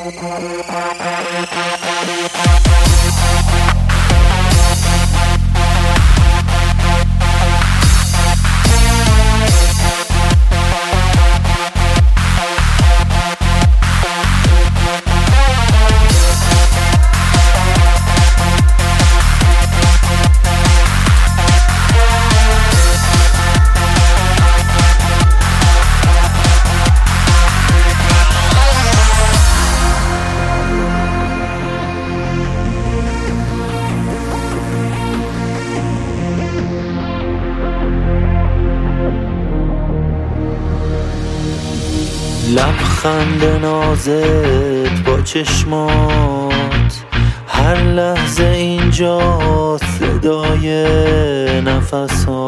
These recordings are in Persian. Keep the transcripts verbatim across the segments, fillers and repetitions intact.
لبخند نازت با چشمات هر لحظه اینجا، صدای نفس ها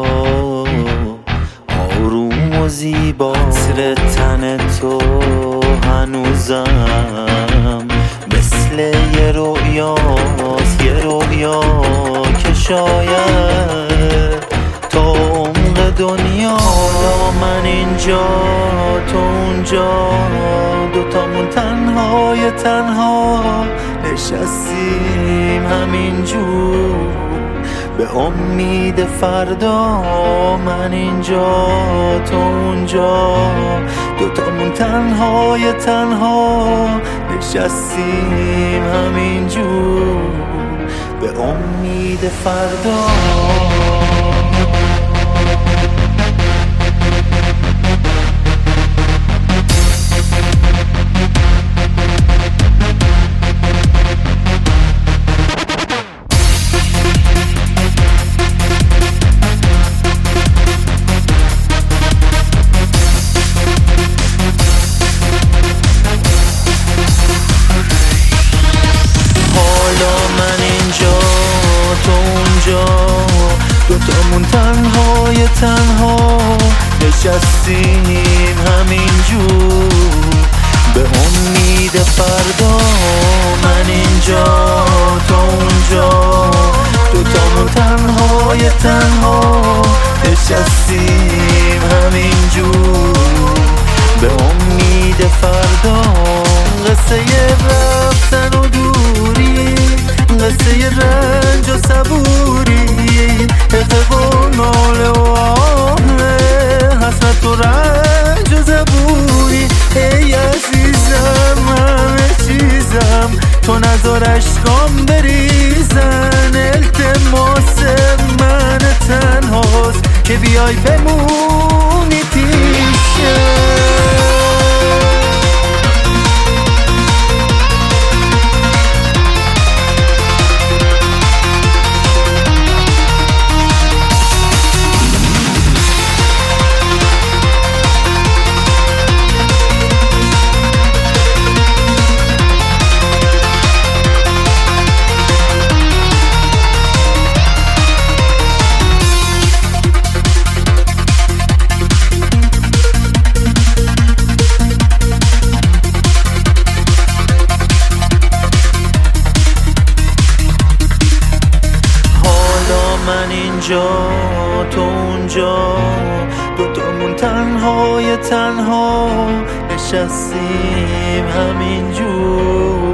آروم و زیبا، عطر تن تو هنوزم مثل یه رویاست، یه رویا که شاید تا عمق دنیا. من اینجا تو اونجا، دوتامون تنهای تنها نشستیم همینجور به امید فردا. من اینجا تو اونجا، دوتامون تنهای تنها نشستیم همینجور به امید فردا. دوتامون تنهای تنها نشستیم همینجور به امید فردا. من اینجا تو اونجا، دوتامون تنهای تنها نشستیم همینجور به امید فردا. قصه رفتن و دوری، قصه رنج و صبوری، حقق و ناله و آه، حسرت و رنج و زبوری. ای عزیزم همه چیزم، تو نذار عشقام بریزن. التماس من تنهاست که بیای بمونی پیشم. من اینجا تو اونجا، دوتامون تنهای تنها نشستیم همینجور